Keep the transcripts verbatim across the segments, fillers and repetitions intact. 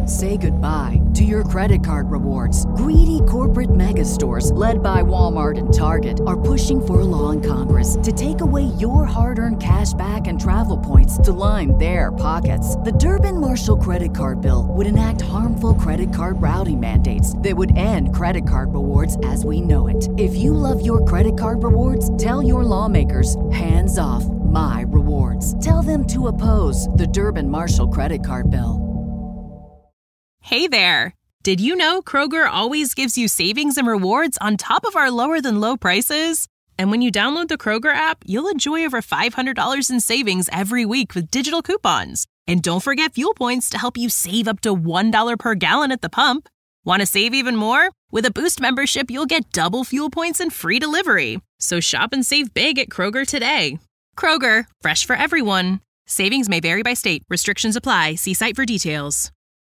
Say goodbye to your credit card rewards. Greedy corporate mega stores, led by Walmart and Target, are pushing for a law in Congress to take away your hard-earned cash back and travel points to line their pockets. The Durbin-Marshall credit card bill would enact harmful credit card routing mandates that would end credit card rewards as we know it. If you love your credit card rewards, tell your lawmakers, hands off my rewards. Tell them to oppose the Durbin-Marshall credit card bill. Hey there! Did you know Kroger always gives you savings and rewards on top of our lower-than-low prices? And when you download the Kroger app, you'll enjoy over five hundred dollars in savings every week with digital coupons. And don't forget fuel points to help you save up to one dollar per gallon at the pump. Want to save even more? With a Boost membership, you'll get double fuel points and free delivery. So shop and save big at Kroger today. Kroger, fresh for everyone. Savings may vary by state. Restrictions apply. See site for details.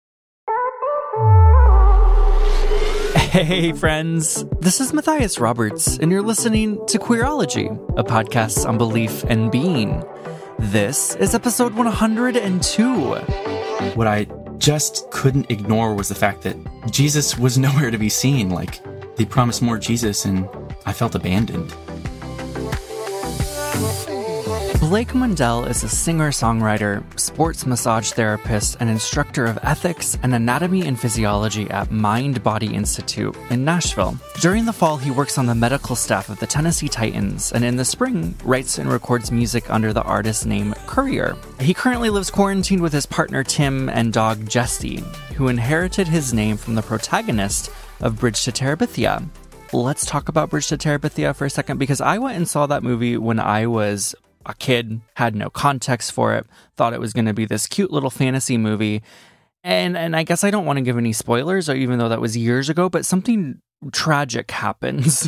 Hey, friends. This is Matthias Roberts, and you're listening to Queerology, a podcast on belief and being. This is episode one hundred two. What I just couldn't ignore was the fact that Jesus was nowhere to be seen. Like, they promised more Jesus, and I felt abandoned. Blake Mundell is a singer-songwriter, sports massage therapist, and instructor of ethics and anatomy and physiology at Mind Body Institute in Nashville. During the fall, he works on the medical staff of the Tennessee Titans, and in the spring, writes and records music under the artist name Courier. He currently lives quarantined with his partner Tim and dog Jessie, who inherited his name from the protagonist of Bridge to Terabithia. Let's talk about Bridge to Terabithia for a second, because I went and saw that movie when I was a kid, had no context for it, thought it was going to be this cute little fantasy movie. And and I guess I don't want to give any spoilers, or even though that was years ago, but something tragic happens.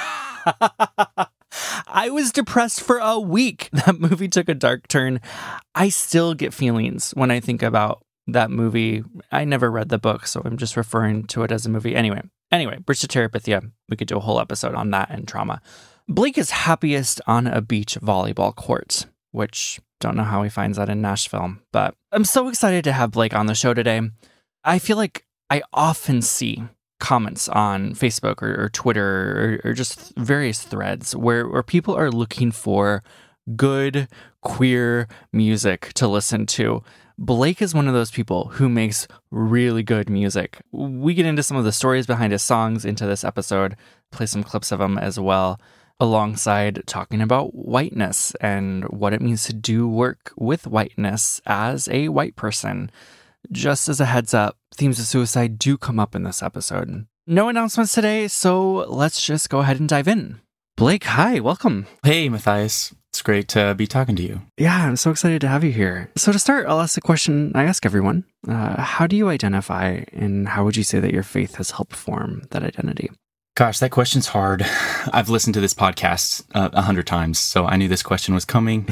I was depressed for a week. That movie took a dark turn. I still get feelings when I think about that movie. I never read the book, so I'm just referring to it as a movie. Anyway, anyway, Bridge to Terabithia. We could do a whole episode on that and trauma. Blake is happiest on a beach volleyball court, which don't know how he finds that in Nashville, but I'm so excited to have Blake on the show today. I feel like I often see comments on Facebook or, or Twitter or, or just various threads where, where people are looking for good queer music to listen to. Blake is one of those people who makes really good music. We get into some of the stories behind his songs into this episode, play some clips of them as well, alongside talking about whiteness and what it means to do work with whiteness as a white person. Just as a heads up, themes of suicide do come up in this episode. No announcements today, so let's just go ahead and dive in. Blake, hi, welcome. Hey, Matthias. It's great to be talking to you. Yeah, I'm so excited to have you here. So to start, I'll ask the question I ask everyone. Uh, how do you identify, and how would you say that your faith has helped form that identity? Gosh, that question's hard. I've listened to this podcast uh, a hundred times, so I knew this question was coming.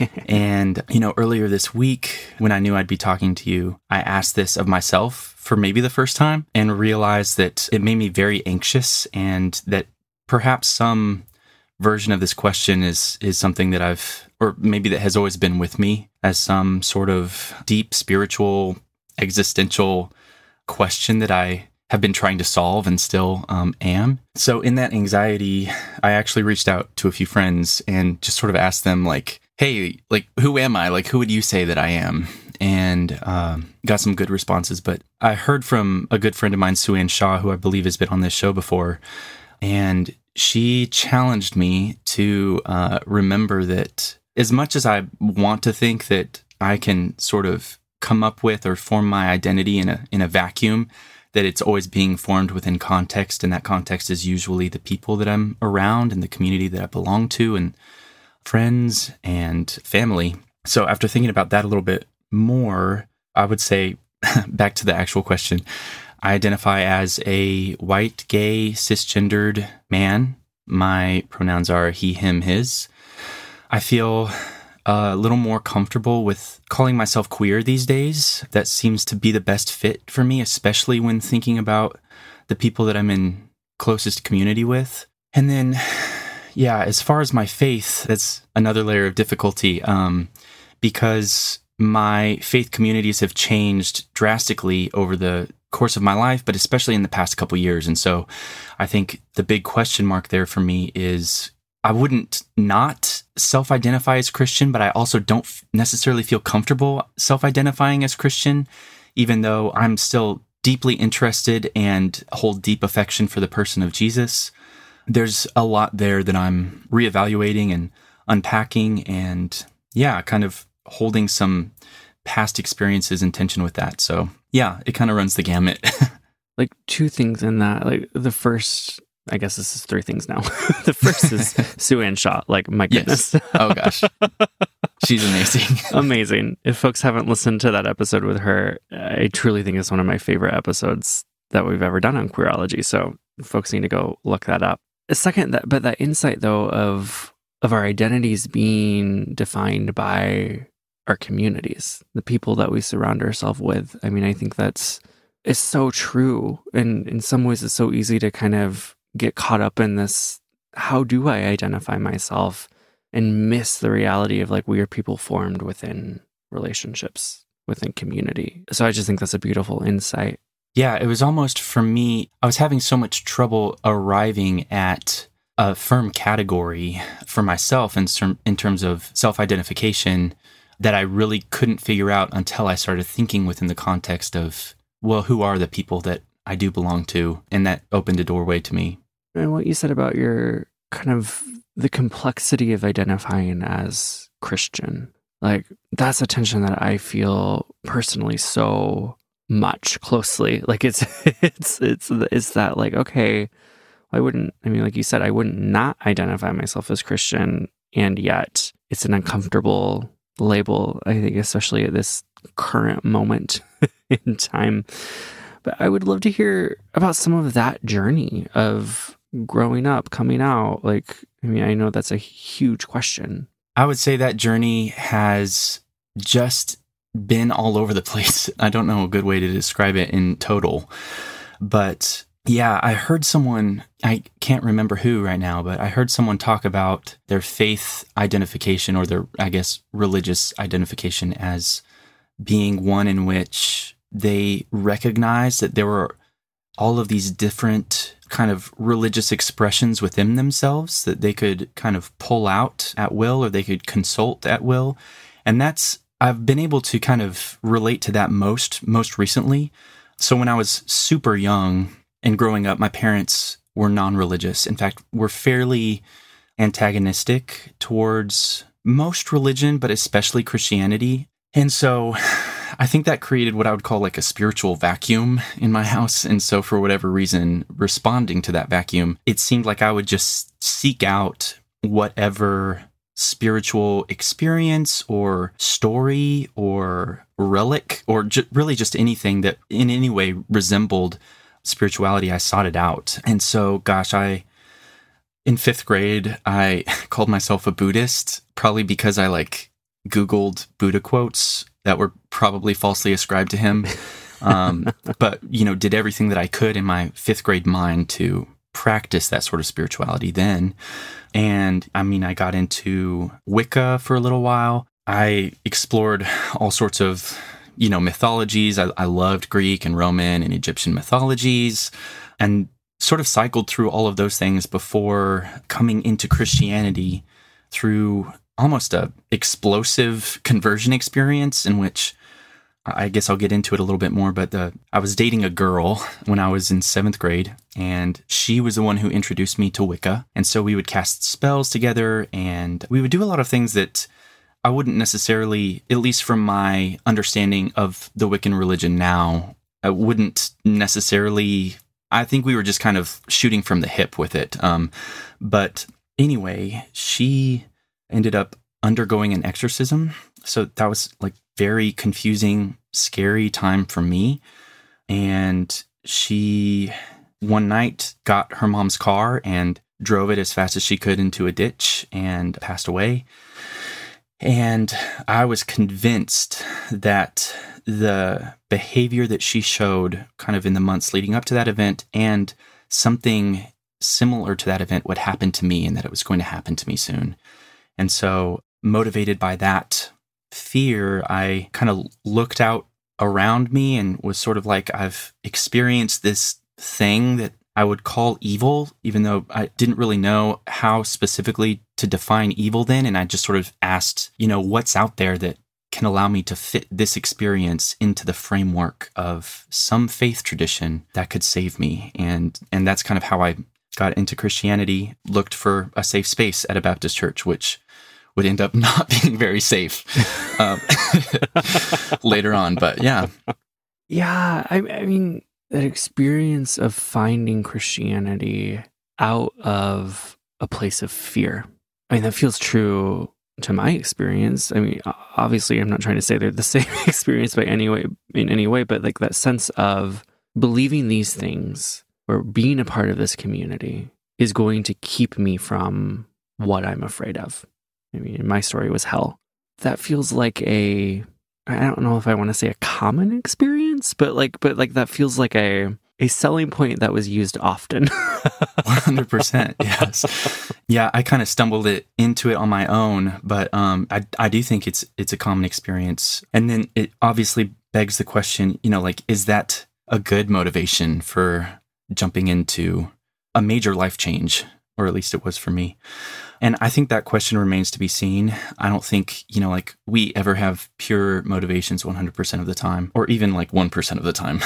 And, you know, earlier this week, when I knew I'd be talking to you, I asked this of myself for maybe the first time and realized that it made me very anxious, and that perhaps some version of this question is is something that I've, or maybe that has always been with me as some sort of deep spiritual, existential question that I have been trying to solve and still um, am. So in that anxiety, I actually reached out to a few friends and just sort of asked them, like, hey, like, who am I? Like, who would you say that I am? And um, got some good responses. But I heard from a good friend of mine, Sue Ann Shaw, who I believe has been on this show before. And she challenged me to uh, remember that as much as I want to think that I can sort of come up with or form my identity in a in a vacuum, that it's always being formed within context, and that context is usually the people that I'm around and the community that I belong to and friends and family. So after thinking about that a little bit more, I would say, back to the actual question, I identify as a white, gay, cisgendered man. My pronouns are he, him, his. I feel a little more comfortable with calling myself queer these days. That seems to be the best fit for me, especially when thinking about the people that I'm in closest community with. And then, yeah, as far as my faith, that's another layer of difficulty, um, because my faith communities have changed drastically over the course of my life, but especially in the past couple years. And so I think the big question mark there for me is I wouldn't not self-identify as Christian, but I also don't necessarily feel comfortable self-identifying as Christian, even though I'm still deeply interested and hold deep affection for the person of Jesus. There's a lot there that I'm reevaluating and unpacking and, yeah, kind of holding some past experiences in tension with that. So, yeah, it kind of runs the gamut. Like two things in that. Like the first, I guess this is three things now. The first is Sue Ann Shaw. Like, my goodness. Yes. Oh, gosh. She's amazing. Amazing. If folks haven't listened to that episode with her, I truly think it's one of my favorite episodes that we've ever done on Queerology. So folks need to go look that up. A second, that, but that insight, though, of of our identities being defined by our communities, the people that we surround ourselves with. I mean, I think that's it's so true. And in some ways, it's so easy to kind of get caught up in this, how do I identify myself, and miss the reality of like we are people formed within relationships, within community. So I just think that's a beautiful insight. Yeah, it was almost for me, I was having so much trouble arriving at a firm category for myself in, in terms of self-identification that I really couldn't figure out until I started thinking within the context of, well, who are the people that I do belong to? And that opened a doorway to me. And what you said about your kind of the complexity of identifying as Christian, like that's a tension that I feel personally so much closely. Like it's, it's, it's, it's that like, okay, I wouldn't, I mean, like you said, I wouldn't not identify myself as Christian. And yet it's an uncomfortable label, I think, especially at this current moment in time. But I would love to hear about some of that journey of growing up, coming out. Like, I mean, I know that's a huge question. I would say that journey has just been all over the place. I don't know a good way to describe it in total. But yeah, I heard someone, I can't remember who right now, but I heard someone talk about their faith identification or their, I guess, religious identification as being one in which they recognized that there were all of these different kind of religious expressions within themselves that they could kind of pull out at will, or they could consult at will. And that's, I've been able to kind of relate to that most, most recently. So when I was super young and growing up, my parents were non-religious. In fact, were fairly antagonistic towards most religion, but especially Christianity. And so I think that created what I would call like a spiritual vacuum in my house. And so for whatever reason, responding to that vacuum, it seemed like I would just seek out whatever spiritual experience or story or relic or ju- really just anything that in any way resembled spirituality. I sought it out. And so, gosh, I, in fifth grade, I called myself a Buddhist, probably because I like Googled Buddha quotes that were probably falsely ascribed to him. Um, but, you know, did everything that I could in my fifth grade mind to practice that sort of spirituality then. And I mean, I got into Wicca for a little while. I explored all sorts of, you know, mythologies. I, I loved Greek and Roman and Egyptian mythologies, and sort of cycled through all of those things before coming into Christianity through almost a explosive conversion experience in which I guess I'll get into it a little bit more, but uh, I was dating a girl when I was in seventh grade, and she was the one who introduced me to Wicca. And so we would cast spells together, and we would do a lot of things that I wouldn't necessarily, at least from my understanding of the Wiccan religion now, I wouldn't necessarily, I think we were just kind of shooting from the hip with it. Um, but anyway, she ended up undergoing an exorcism. So that was like very confusing, scary time for me. And she one night got her mom's car and drove it as fast as she could into a ditch and passed away. And I was convinced that the behavior that she showed kind of in the months leading up to that event and something similar to that event would happen to me, and that it was going to happen to me soon. And so, motivated by that fear, I kind of looked out around me and was sort of like, I've experienced this thing that I would call evil, even though I didn't really know how specifically to define evil then. And I just sort of asked, you know, what's out there that can allow me to fit this experience into the framework of some faith tradition that could save me. And and that's kind of how I got into Christianity, looked for a safe space at a Baptist church, which would end up not being very safe um, later on. But yeah. Yeah, I, I mean, that experience of finding Christianity out of a place of fear. I mean, that feels true to my experience. I mean, obviously, I'm not trying to say they're the same experience by any way, in any way, but like that sense of believing these things or being a part of this community is going to keep me from what I'm afraid of. I mean, my story was hell. That feels like a, I don't know if I want to say a common experience, but like, but like that feels like a, a selling point that was used often. one hundred percent. Yes. Yeah. I kind of stumbled it into it on my own, but um, I, I do think it's, it's a common experience. And then it obviously begs the question, you know, like, is that a good motivation for jumping into a major life change? Or at least it was for me. And I think that question remains to be seen. I don't think, you know, like we ever have pure motivations one hundred percent of the time, or even like one percent of the time.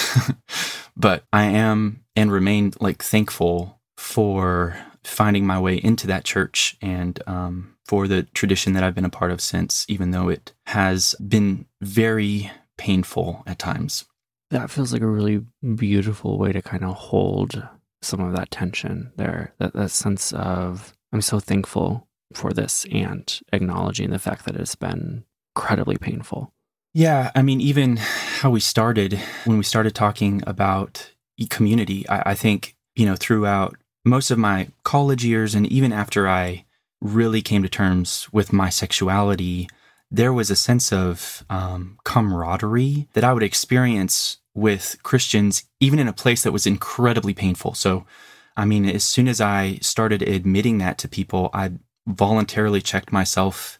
But I am and remain like thankful for finding my way into that church and um, for the tradition that I've been a part of since, even though it has been very painful at times. That feels like a really beautiful way to kind of hold some of that tension there, that, that sense of, I'm so thankful for this and acknowledging the fact that it's been incredibly painful. Yeah, I mean, even how we started, when we started talking about community, I, I think, you know, throughout most of my college years and even after I really came to terms with my sexuality, there was a sense of um, camaraderie that I would experience with Christians, even in a place that was incredibly painful. So, I mean, as soon as I started admitting that to people, I voluntarily checked myself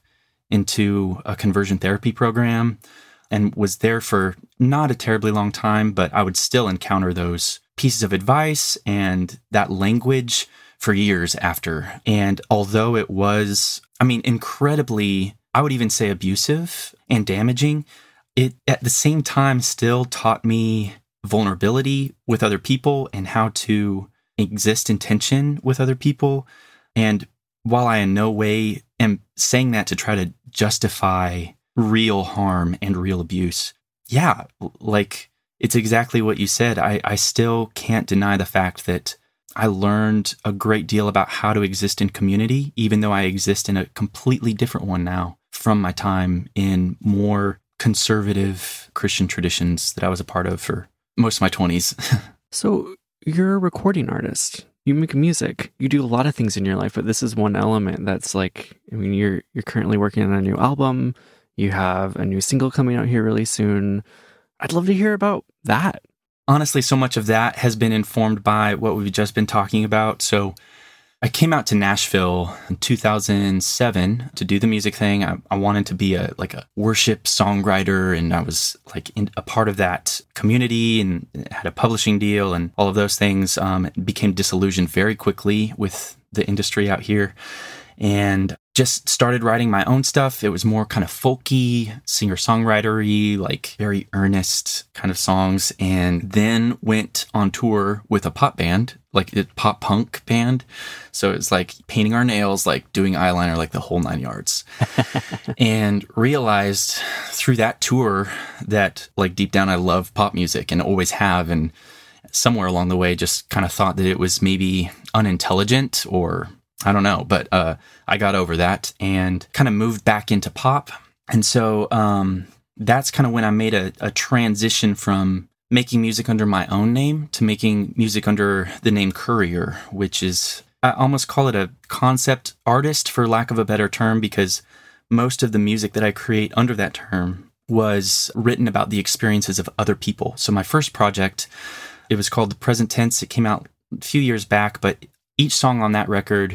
into a conversion therapy program and was there for not a terribly long time, but I would still encounter those pieces of advice and that language for years after. And although it was, I mean, incredibly, I would even say abusive and damaging, it at the same time still taught me vulnerability with other people and how to exist in tension with other people. And while I in no way am saying that to try to justify real harm and real abuse, yeah, like it's exactly what you said. I, I still can't deny the fact that I learned a great deal about how to exist in community, even though I exist in a completely different one now from my time in more conservative Christian traditions that I was a part of for most of my twenties. So you're a recording artist. You make music. You do a lot of things in your life, but this is one element that's like, I mean, you're you're currently working on a new album. You have a new single coming out here really soon. I'd love to hear about that. Honestly, so much of that has been informed by what we've just been talking about. So I came out to Nashville in two thousand seven to do the music thing. I, I wanted to be a like a worship songwriter, and I was like in, a part of that community and had a publishing deal and all of those things. Um, became disillusioned very quickly with the industry out here, and just started writing my own stuff. It was more kind of folky, singer-songwritery, like very earnest kind of songs. And then went on tour with a pop band, like a pop punk band. So it's like painting our nails, like doing eyeliner, like the whole nine yards. And realized through that tour that like deep down I love pop music and always have. And somewhere along the way just kind of thought that it was maybe unintelligent or I don't know, but uh, I got over that and kind of moved back into pop. And so um, that's kind of when I made a, a transition from making music under my own name to making music under the name Courier, which is, I almost call it a concept artist for lack of a better term, because most of the music that I create under that term was written about the experiences of other people. So my first project, it was called The Present Tense. It came out a few years back, but each song on that record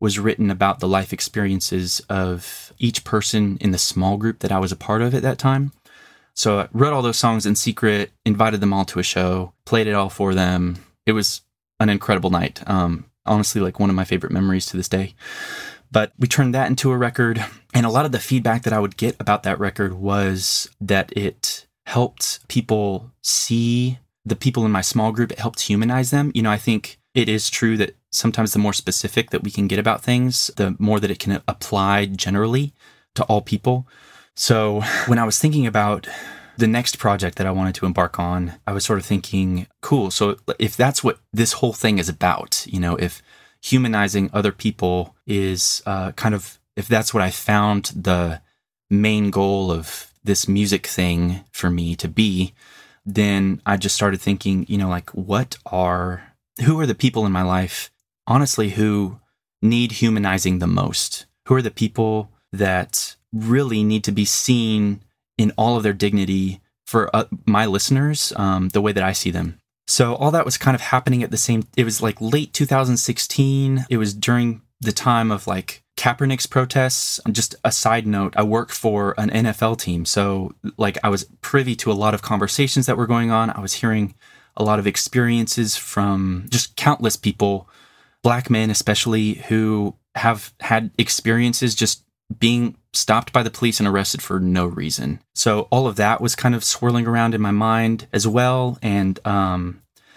was written about the life experiences of each person in the small group that I was a part of at that time. So I wrote all those songs in secret, invited them all to a show, played it all for them. It was an incredible night. Um, honestly, like one of my favorite memories to this day. But we turned that into a record. And a lot of the feedback that I would get about that record was that it helped people see the people in my small group. It helped humanize them. You know, I think it is true that sometimes the more specific that we can get about things, the more that it can apply generally to all people. So when I was thinking about the next project that I wanted to embark on, I was sort of thinking, cool. So if that's what this whole thing is about, you know, if humanizing other people is uh, kind of, if that's what I found the main goal of this music thing for me to be, then I just started thinking, you know, like what are, who are the people in my life, honestly, who need humanizing the most? Who are the people that really need to be seen in all of their dignity for uh, my listeners, um, the way that I see them? So all that was kind of happening at the same, it was like late two thousand sixteen. It was during the time of like Kaepernick's protests. Just a side note, I work for an N F L team. So like I was privy to a lot of conversations that were going on. I was hearing a lot of experiences from just countless people, Black men especially, who have had experiences just being stopped by the police and arrested for no reason. So all of that was kind of swirling around in my mind as well. And um,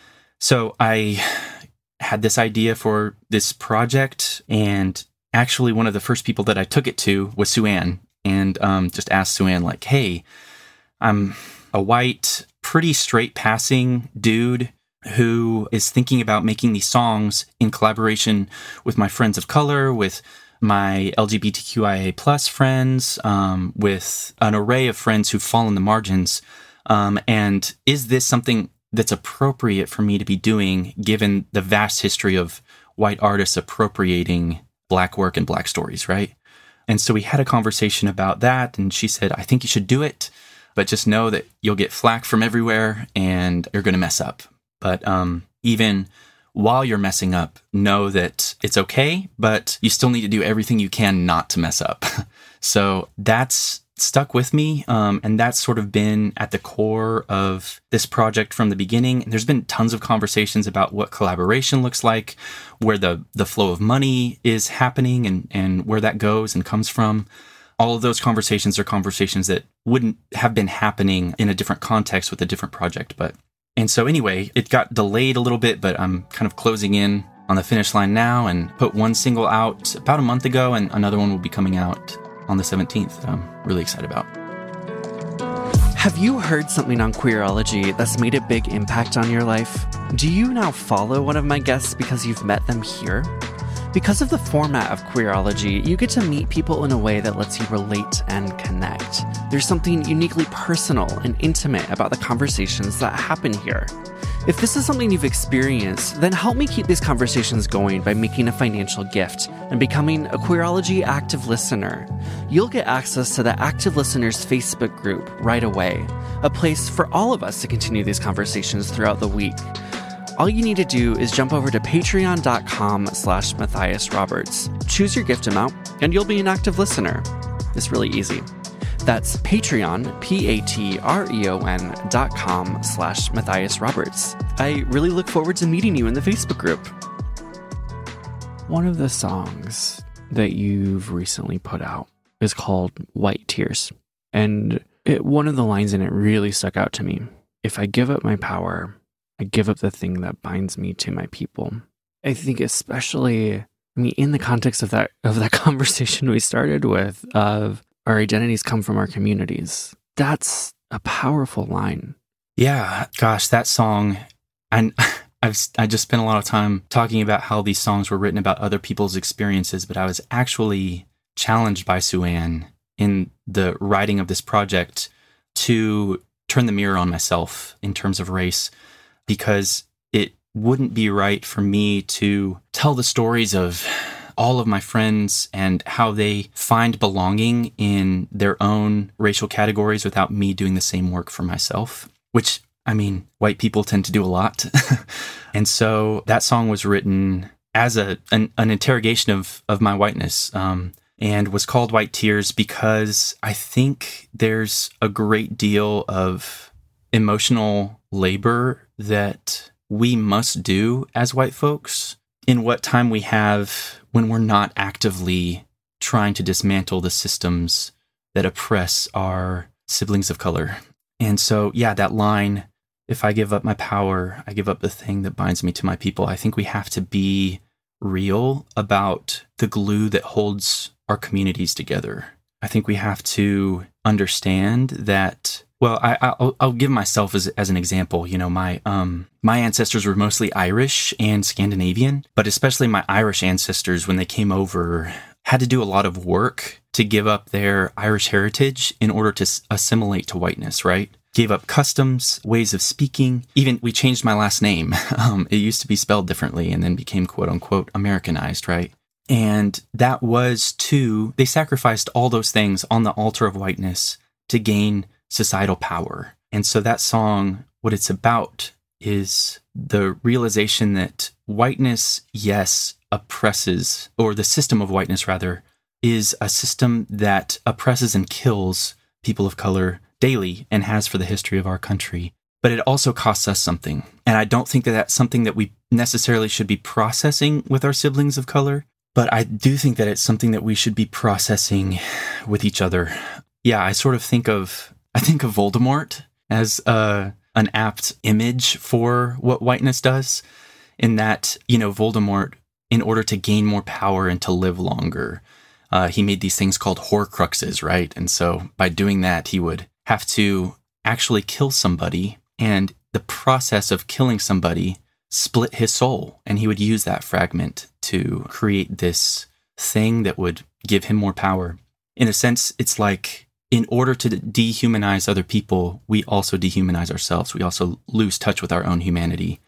so I had this idea for this project, and actually one of the first people that I took it to was Sue-Ann, and um, just asked Sue-Ann, like, hey, I'm a white, pretty straight passing dude who is thinking about making these songs in collaboration with my friends of color, with my L G B T Q I A plus friends, um, with an array of friends who've fallen the margins. Um, and is this something that's appropriate for me to be doing, given the vast history of white artists appropriating Black work and Black stories, right? And so we had a conversation about that, and she said, I think you should do it, but just know that you'll get flack from everywhere and you're going to mess up. But um, even while you're messing up, know that it's okay, but you still need to do everything you can not to mess up. So that's stuck with me, um, and that's sort of been at the core of this project from the beginning. And there's been tons of conversations about what collaboration looks like, where the, the flow of money is happening, and, and where that goes and comes from. All of those conversations are conversations that wouldn't have been happening in a different context with a different project, but And so anyway, it got delayed a little bit, but I'm kind of closing in on the finish line now, and put one single out about a month ago, and another one will be coming out on the seventeenth that I'm really excited about. Have you heard something on Queerology that's made a big impact on your life? Do you now follow one of my guests because you've met them here? Because of the format of Queerology, you get to meet people in a way that lets you relate and connect. There's something uniquely personal and intimate about the conversations that happen here. If this is something you've experienced, then help me keep these conversations going by making a financial gift and becoming a Queerology active listener. You'll get access to the Active Listeners Facebook group right away, a place for all of us to continue these conversations throughout the week. All you need to do is jump over to patreon.com slash Matthias Roberts. Choose your gift amount, and you'll be an active listener. It's really easy. That's Patreon, P-A-T-R-E-O-N dot com slash Matthias Roberts. I really look forward to meeting you in the Facebook group. One of the songs that you've recently put out is called White Tears. And it, one of the lines in it really stuck out to me. If I give up my power, I give up the thing that binds me to my people. I think especially, I mean, in the context of that of that conversation we started with, of our identities come from our communities. That's a powerful line. Yeah, gosh, that song, and I've I just spent a lot of time talking about how these songs were written about other people's experiences, but I was actually challenged by Sue-Ann in the writing of this project to turn the mirror on myself in terms of race, because it wouldn't be right for me to tell the stories of all of my friends and how they find belonging in their own racial categories without me doing the same work for myself, which, I mean, white people tend to do a lot. And so that song was written as a an, an interrogation of of my whiteness, um, and was called White Tears because I think there's a great deal of emotional labor that we must do as white folks in what time we have when we're not actively trying to dismantle the systems that oppress our siblings of color. And so, yeah, that line, if I give up my power, I give up the thing that binds me to my people. I think we have to be real about the glue that holds our communities together. I think we have to understand that, well, I, I'll, I'll give myself as, as an example. You know, my um my ancestors were mostly Irish and Scandinavian, but especially my Irish ancestors, when they came over, had to do a lot of work to give up their Irish heritage in order to s- assimilate to whiteness, right? Gave up customs, ways of speaking. Even we changed my last name. Um, it used to be spelled differently and then became quote unquote Americanized, right? And that was to, they sacrificed all those things on the altar of whiteness to gain societal power. And so that song, what it's about is the realization that whiteness, yes, oppresses, or the system of whiteness, rather, is a system that oppresses and kills people of color daily and has for the history of our country. But it also costs us something. And I don't think that that's something that we necessarily should be processing with our siblings of color, but I do think that it's something that we should be processing with each other. Yeah, I sort of think of, I think of Voldemort as uh, an apt image for what whiteness does, in that, you know, Voldemort, in order to gain more power and to live longer, uh, he made these things called Horcruxes, right? And so by doing that, he would have to actually kill somebody, and the process of killing somebody split his soul, and he would use that fragment to create this thing that would give him more power. In a sense, it's like, in order to dehumanize other people, we also dehumanize ourselves. We also lose touch with our own humanity.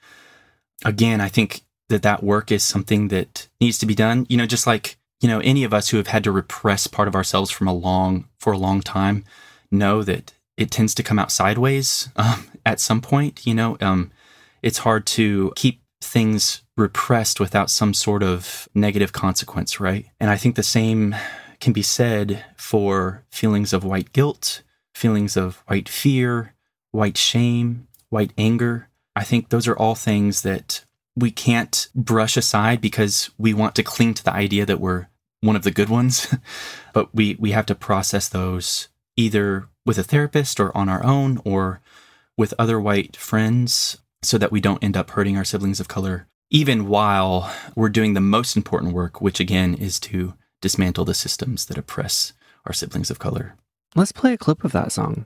Again, I think that that work is something that needs to be done. You know, just like, you know, any of us who have had to repress part of ourselves from a long, for a long time know that it tends to come out sideways um, at some point. You know, um, it's hard to keep things repressed without some sort of negative consequence, right? And I think the same can be said for feelings of white guilt, feelings of white fear, white shame, white anger. I think those are all things that we can't brush aside because we want to cling to the idea that we're one of the good ones. But we, we have to process those either with a therapist or on our own or with other white friends so that we don't end up hurting our siblings of color, even while we're doing the most important work, which again is to dismantle the systems that oppress our siblings of color. Let's play a clip of that song.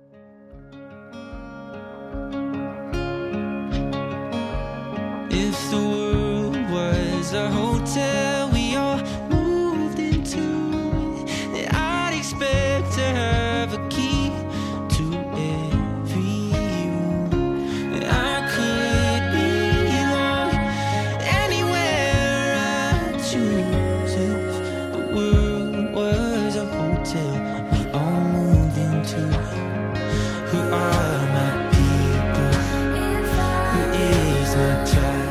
If the world was a hotel we all moved into, then I'd expect to have a key to every room. And I could belong anywhere I choose. If the world was a hotel we all moved into, who are my people? Who is my child?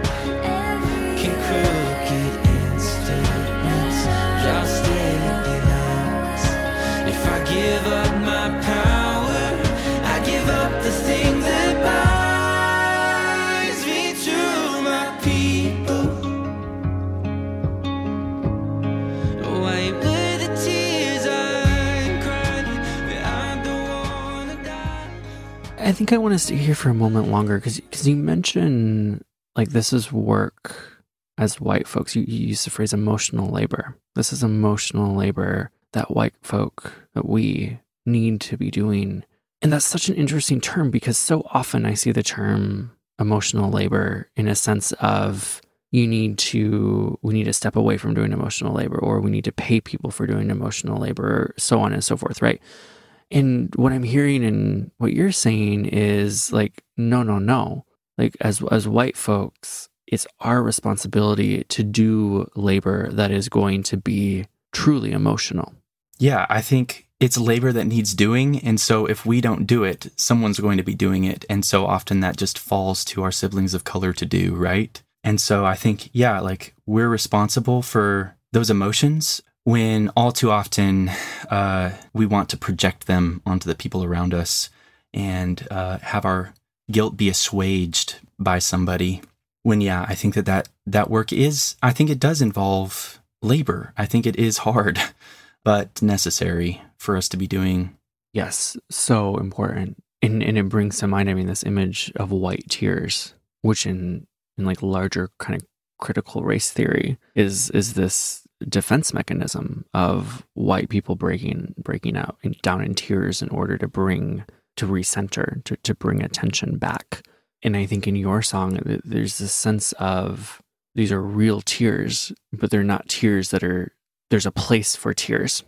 Give up my power, I give up the thing that binds me to my people. Wipe away the tears I cried, but I don't wanna die. I think I want to stay here for a moment longer because because you mentioned, like, this is work as white folks. You, you use the phrase emotional labor. This is emotional labor that white folk, that we need to be doing. And that's such an interesting term because so often I see the term emotional labor in a sense of you need to, we need to step away from doing emotional labor, or we need to pay people for doing emotional labor, or so on and so forth, right? And what I'm hearing and what you're saying is like, no, no, no. Like as as white folks, it's our responsibility to do labor that is going to be truly emotional. Yeah, I think it's labor that needs doing. And so if we don't do it, someone's going to be doing it. And so often that just falls to our siblings of color to do, right? And so I think, yeah, like we're responsible for those emotions when all too often uh, we want to project them onto the people around us and uh, have our guilt be assuaged by somebody. When, yeah, I think that, that that work is, I think it does involve labor. I think it is hard, but necessary for us to be doing. Yes, so important. And, and it brings to mind, I mean, this image of white tears, which in, in like larger kind of critical race theory is is this defense mechanism of white people breaking breaking out in, down in tears in order to bring, to recenter, to, to bring attention back. And I think in your song, there's this sense of these are real tears, but they're not tears that are, there's a place for tears.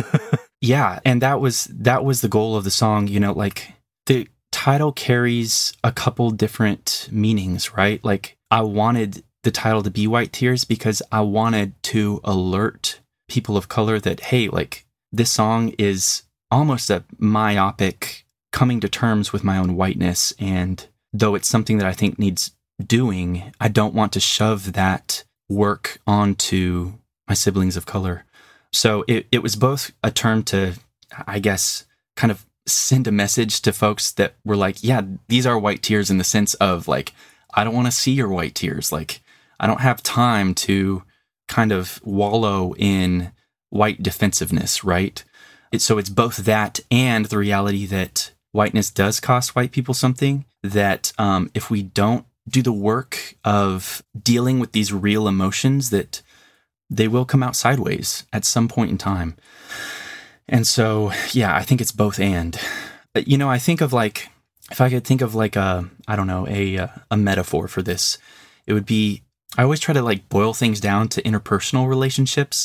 Yeah. And that was, that was the goal of the song. You know, like the title carries a couple different meanings, right? Like I wanted the title to be White Tears because I wanted to alert people of color that, hey, like this song is almost a myopic coming to terms with my own whiteness. And though it's something that I think needs doing, I don't want to shove that work onto my siblings of color. So it, it was both a term to, I guess, kind of send a message to folks that were like, yeah, these are white tears in the sense of like, I don't want to see your white tears. Like, I don't have time to kind of wallow in white defensiveness, right? It, so it's both that and the reality that whiteness does cost white people something, that um, if we don't do the work of dealing with these real emotions, that they will come out sideways at some point in time. And so, yeah, I think it's both and. You know, I think of like, if I could think of like a, I don't know, a a metaphor for this, it would be, I always try to like boil things down to interpersonal relationships.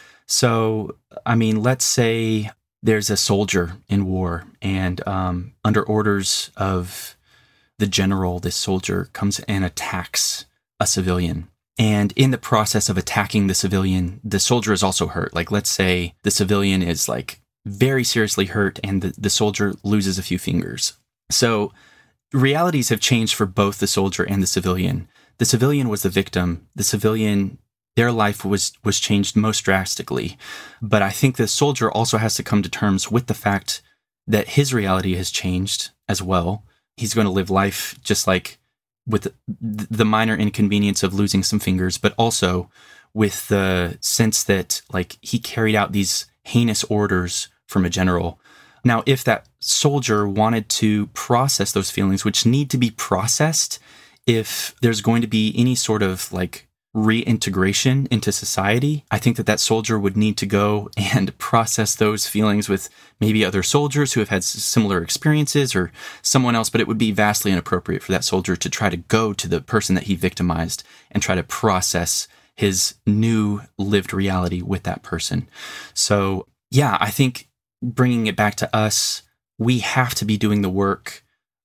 So, I mean, let's say there's a soldier in war and um, under orders of the general, this soldier comes and attacks a civilian. And in the process of attacking the civilian, the soldier is also hurt. Like, let's say the civilian is like very seriously hurt and the, the soldier loses a few fingers. So realities have changed for both the soldier and the civilian. The civilian was the victim. The civilian, their life was was changed most drastically. But I think the soldier also has to come to terms with the fact that his reality has changed as well. He's going to live life just like with the minor inconvenience of losing some fingers, but also with the sense that like he carried out these heinous orders from a general. Now, if that soldier wanted to process those feelings, which need to be processed, if there's going to be any sort of like reintegration into society, I think that that soldier would need to go and process those feelings with maybe other soldiers who have had similar experiences or someone else, but it would be vastly inappropriate for that soldier to try to go to the person that he victimized and try to process his new lived reality with that person. So yeah, I think bringing it back to us, we have to be doing the work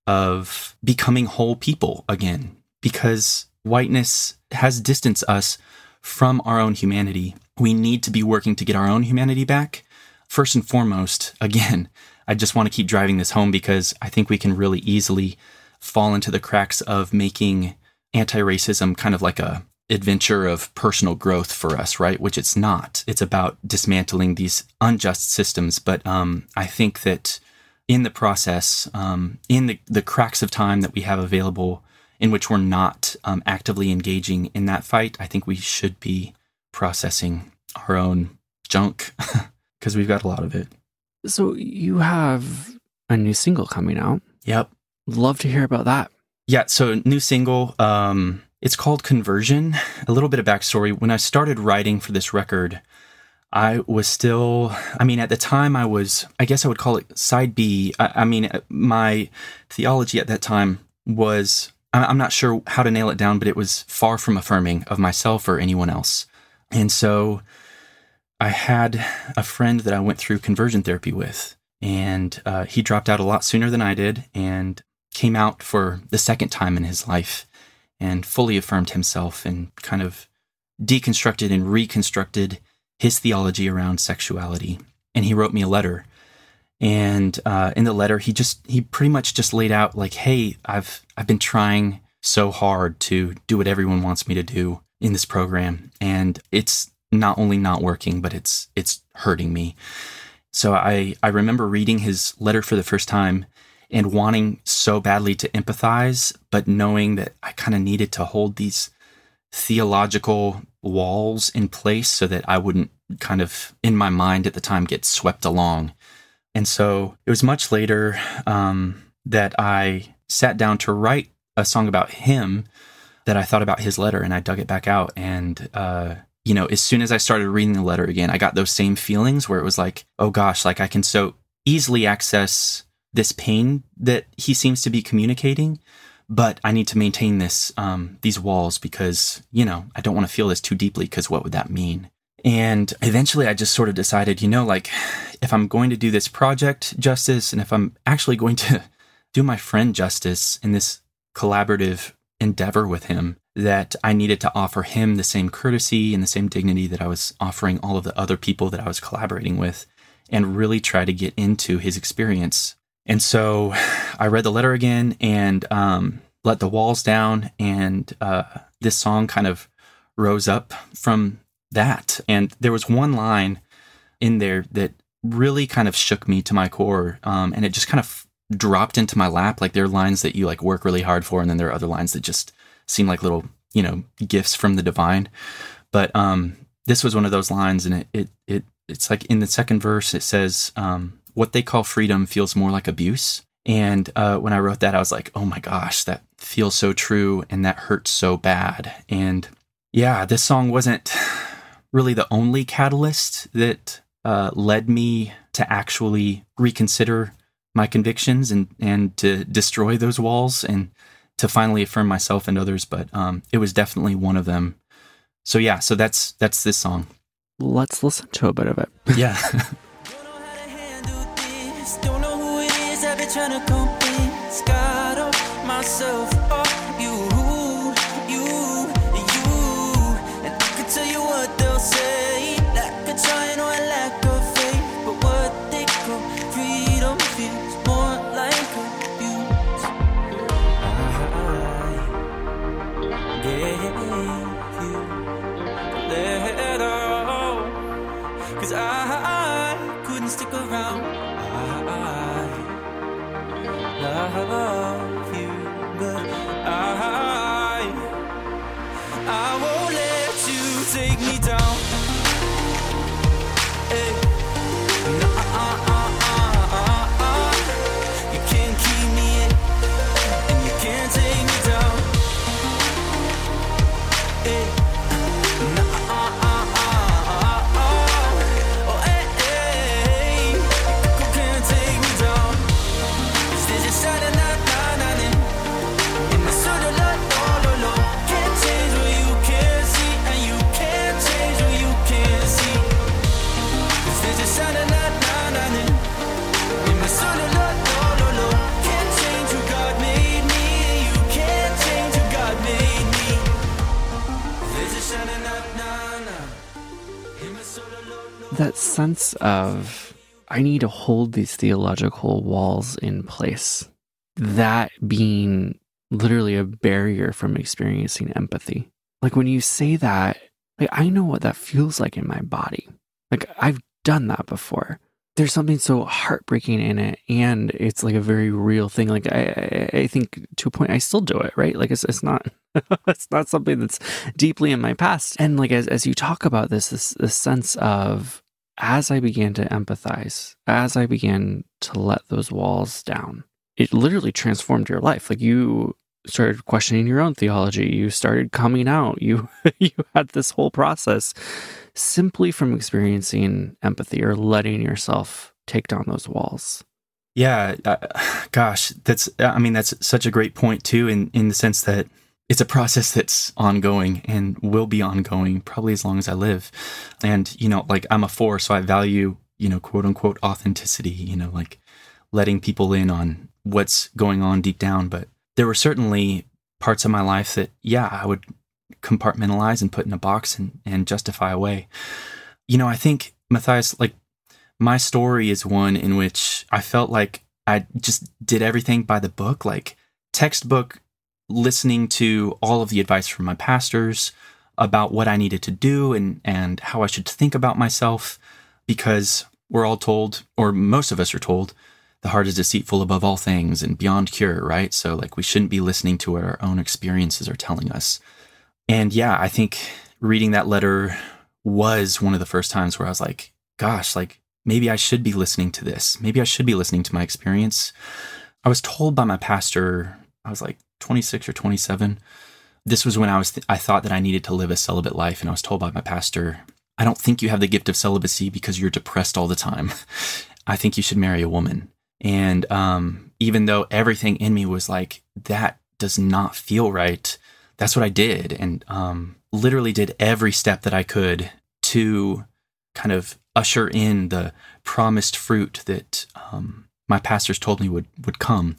of becoming whole people again, because whiteness has distanced us from our own humanity. We need to be working to get our own humanity back. First and foremost, again, I just want to keep driving this home because I think we can really easily fall into the cracks of making anti-racism kind of like a adventure of personal growth for us, right? Which it's not. It's about dismantling these unjust systems. But um, I think that in the process, um, in the, the cracks of time that we have available in which we're not um, actively engaging in that fight, I think we should be processing our own junk because we've got a lot of it. So you have a new single coming out. Yep. Love to hear about that. Yeah, so new single, um, it's called Conversion. A little bit of backstory. When I started writing for this record, I was still, I mean, at the time I was, I guess I would call it side B. I, I mean, my theology at that time was, I'm not sure how to nail it down, but it was far from affirming of myself or anyone else. And so I had a friend that I went through conversion therapy with, and uh, he dropped out a lot sooner than I did and came out for the second time in his life and fully affirmed himself and kind of deconstructed and reconstructed his theology around sexuality. And he wrote me a letter. And uh, in the letter, he just he pretty much just laid out like, hey, I've I've been trying so hard to do what everyone wants me to do in this program. And it's not only not working, but it's it's hurting me. So I, I remember reading his letter for the first time and wanting so badly to empathize, but knowing that I kind of needed to hold these theological walls in place so that I wouldn't kind of, in my mind at the time, get swept along. And so it was much later um, that I sat down to write a song about him that I thought about his letter, and I dug it back out. And, uh, you know, as soon as I started reading the letter again, I got those same feelings where it was like, oh gosh, like I can so easily access this pain that he seems to be communicating, but I need to maintain this, um, these walls because, you know, I don't want to feel this too deeply because what would that mean? And eventually I just sort of decided, you know, like if I'm going to do this project justice and if I'm actually going to do my friend justice in this collaborative endeavor with him, that I needed to offer him the same courtesy and the same dignity that I was offering all of the other people that I was collaborating with, and really try to get into his experience. And so I read the letter again and um, let the walls down, and uh, this song kind of rose up from that. And there was one line in there that really kind of shook me to my core, um, and it just kind of dropped into my lap. Like there are lines that you like work really hard for, and then there are other lines that just seem like little, you know, gifts from the divine. But um, this was one of those lines, and it it it it's like in the second verse it says, um, "What they call freedom feels more like abuse." And uh, when I wrote that, I was like, "Oh my gosh, that feels so true, and that hurts so bad." And yeah, this song wasn't really the only catalyst that uh, led me to actually reconsider my convictions and, and to destroy those walls and to finally affirm myself and others. But um, it was definitely one of them. So yeah, so that's that's this song. Let's listen to a bit of it. Yeah. Don't know how to handle this. Don't know who it is. I've been trying to convince God of myself. Oh, you, you, you. And I could tell you what they'll say. Lack of trying or a lack of faith. But what they call freedom feels more like abuse. I gave you the letter. Cause I couldn't stick around. I love you, but I I won't let you take me down. Hey. Nah, you can't keep me in, and you can't take me down. Hey. That sense of, I need to hold these theological walls in place, that being literally a barrier from experiencing empathy. Like when you say that, like I know what that feels like in my body. Like I've done that before. There's something so heartbreaking in it, and it's like a very real thing. Like I, I, I think to a point, I still do it, right? Like it's, it's not, it's not something that's deeply in my past. And like as as you talk about this, this, this sense of, as I began to empathize, as I began to let those walls down, it literally transformed your life. Like you started questioning your own theology. You started coming out. You you had this whole process simply from experiencing empathy or letting yourself take down those walls. Yeah, uh, gosh, that's, I mean, that's such a great point too, in, in the sense that it's a process that's ongoing and will be ongoing probably as long as I live. And, you know, like I'm a four, so I value, you know, quote unquote authenticity, you know, like letting people in on what's going on deep down. But there were certainly parts of my life that, yeah, I would compartmentalize and put in a box and, and justify away. You know, I think, Matthias, like my story is one in which I felt like I just did everything by the book, like textbook listening to all of the advice from my pastors about what I needed to do and, and how I should think about myself, because we're all told, or most of us are told, the heart is deceitful above all things and beyond cure, right? So like we shouldn't be listening to what our own experiences are telling us. And yeah, I think reading that letter was one of the first times where I was like, gosh, like maybe I should be listening to this. Maybe I should be listening to my experience. I was told by my pastor, I was like twenty-six or twenty-seven. This was when I was, th- I thought that I needed to live a celibate life. And I was told by my pastor, I don't think you have the gift of celibacy because you're depressed all the time. I think you should marry a woman. And um, even though everything in me was like, that does not feel right, that's what I did. And um, literally did every step that I could to kind of usher in the promised fruit that um, my pastors told me would, would come.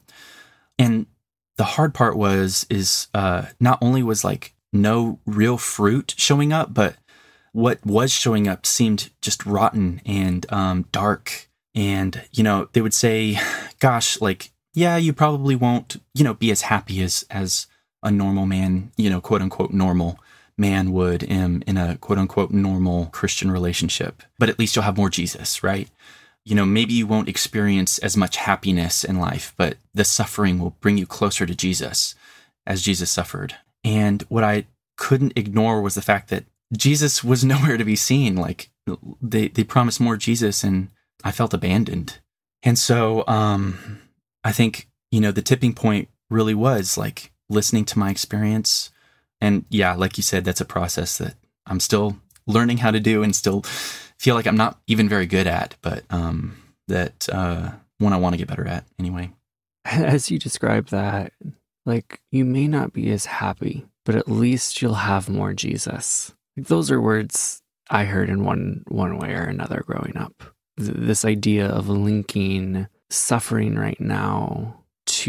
And the hard part was, is uh, not only was like no real fruit showing up, but what was showing up seemed just rotten and um, dark. And, you know, they would say, gosh, like, yeah, you probably won't, you know, be as happy as, as a normal man, you know, quote unquote, normal man would in, in a quote unquote, normal Christian relationship. But at least you'll have more Jesus, right? You know, maybe you won't experience as much happiness in life, but the suffering will bring you closer to Jesus as Jesus suffered. And what I couldn't ignore was the fact that Jesus was nowhere to be seen. Like they, they promised more Jesus, and I felt abandoned. And so um, I think, you know, the tipping point really was like listening to my experience. And yeah, like you said, that's a process that I'm still learning how to do and still feel like I'm not even very good at, but um, that uh, one I want to get better at anyway. As you describe that, like you may not be as happy, but at least you'll have more Jesus. Like, those are words I heard in one one way or another growing up. Th- this idea of linking suffering right now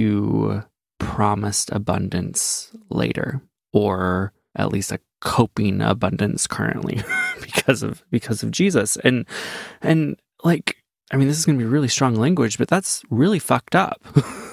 to promised abundance later, or at least a coping abundance currently because of because of Jesus. And and like, I mean, this is going to be really strong language, but that's really fucked up.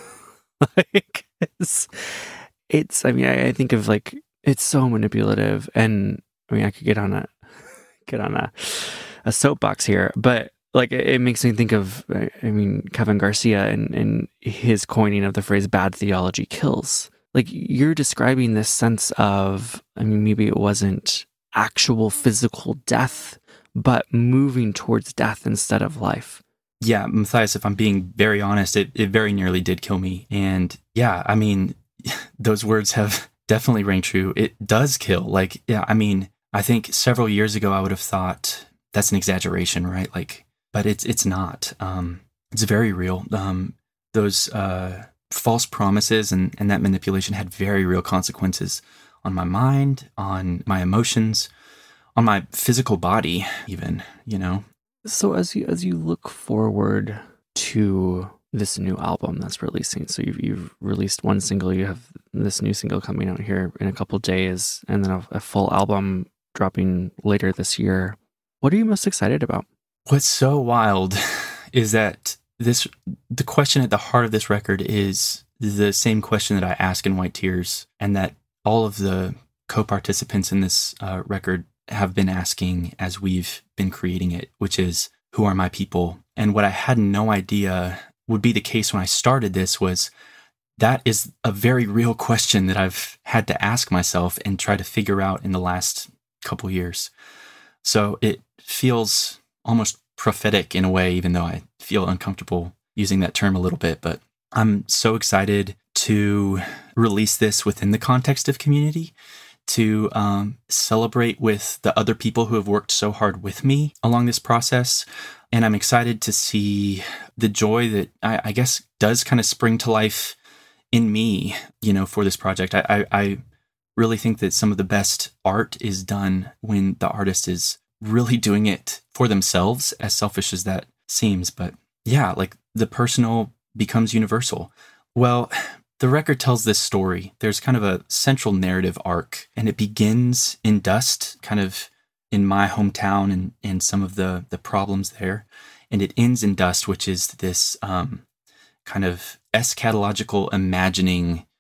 Like it's, it's I mean, I, I think of like, it's so manipulative, and I mean, I could get on a get on a a soapbox here, but like it, it makes me think of, I mean, Kevin Garcia and, and his coining of the phrase "bad theology kills." Like you're describing this sense of, I mean, maybe it wasn't actual physical death, but moving towards death instead of life. Yeah, Matthias, if I'm being very honest, it, it very nearly did kill me. And yeah, I mean, those words have definitely rang true. It does kill. Like, yeah, I mean, I think several years ago, I would have thought that's an exaggeration, right? Like, but it's it's not. Um, it's very real. Um, those uh, false promises and, and that manipulation had very real consequences on my mind, on my emotions, on my physical body, even, you know. So as you as you look forward to this new album that's releasing, so you've, you've released one single, you have this new single coming out here in a couple of days, and then a, a full album dropping later this year. What are you most excited about? What's so wild is that this the question at the heart of this record is the same question that I ask in White Tears, and that all of the co-participants in this uh, record have been asking as we've been creating it, which is, who are my people? And what I had no idea would be the case when I started this was, that is a very real question that I've had to ask myself and try to figure out in the last couple years. So it feels almost prophetic in a way, even though I feel uncomfortable using that term a little bit. But I'm so excited to release this within the context of community, to um, celebrate with the other people who have worked so hard with me along this process. And I'm excited to see the joy that I, I guess does kind of spring to life in me, you know, for this project. I, I, I really think that some of the best art is done when the artist is really doing it for themselves, as selfish as that seems. But yeah, like the personal becomes universal. Well, the record tells this story. There's kind of a central narrative arc, and it begins in dust, kind of in my hometown and, and some of the, the problems there. And it ends in dust, which is this um, kind of eschatological imagining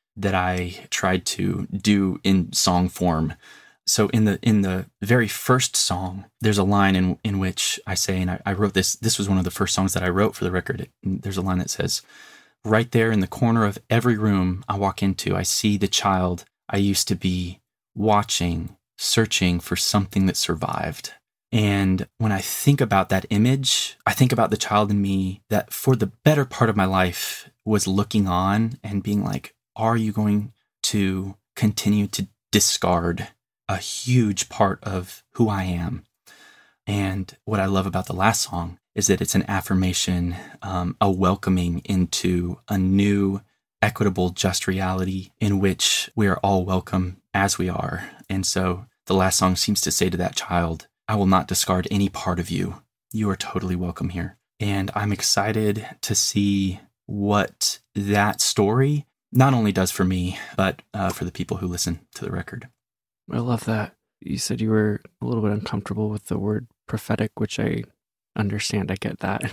that I tried to do in song form. So in the in the very first song, there's a line in in which I say, and I, I wrote this, this was one of the first songs that I wrote for the record. There's a line that says, right there in the corner of every room I walk into, I see the child I used to be, watching, searching for something that survived. And when I think about that image, I think about the child in me that for the better part of my life was looking on and being like, are you going to continue to discard a huge part of who I am? And what I love about the last song is that it's an affirmation, um, a welcoming into a new, equitable, just reality in which we are all welcome as we are. And so the last song seems to say to that child, I will not discard any part of you. You are totally welcome here. And I'm excited to see what that story not only does for me, but uh, for the people who listen to the record. I love that. You said you were a little bit uncomfortable with the word prophetic, which I understand. I get that.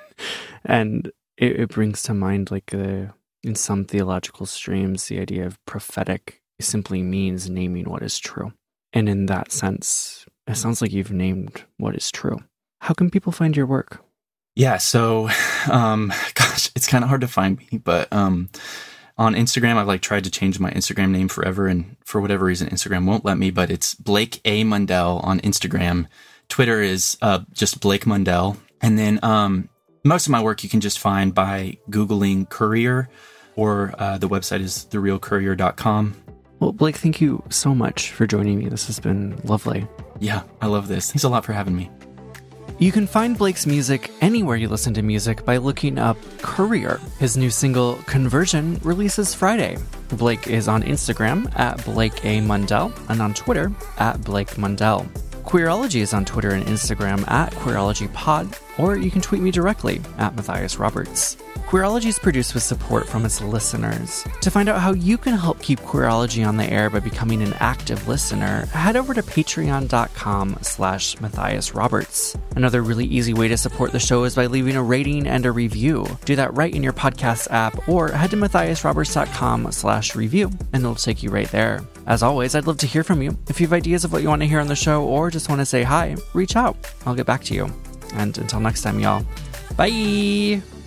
And it, it brings to mind, like, the, in some theological streams, the idea of prophetic simply means naming what is true. And in that sense, it sounds like you've named what is true. How can people find your work? Yeah, so, um, gosh, it's kind of hard to find me, but um, on Instagram, I've like tried to change my Instagram name forever, and for whatever reason, Instagram won't let me, but it's Blake A. Mundell on Instagram. Twitter is uh, just Blake Mundell. And then um, most of my work you can just find by Googling Courier, or uh, the website is the real courier dot com. Well, Blake, thank you so much for joining me. This has been lovely. Yeah, I love this. Thanks a lot for having me. You can find Blake's music anywhere you listen to music by looking up Courier. His new single, Conversion, releases Friday. Blake is on Instagram at Blake A. Mundell and on Twitter at Blake Mundell. Queerology is on Twitter and Instagram at QueerologyPod, or you can tweet me directly at Matthias Roberts. Queerology is produced with support from its listeners. To find out how you can help keep Queerology on the air by becoming an active listener, head over to patreon.com slash Matthias Roberts. Another really easy way to support the show is by leaving a rating and a review. Do that right in your podcast app, or head to matthiasroberts.com slash review, and it'll take you right there. As always, I'd love to hear from you. If you have ideas of what you want to hear on the show, or just want to say hi, reach out. I'll get back to you. And until next time, y'all, bye!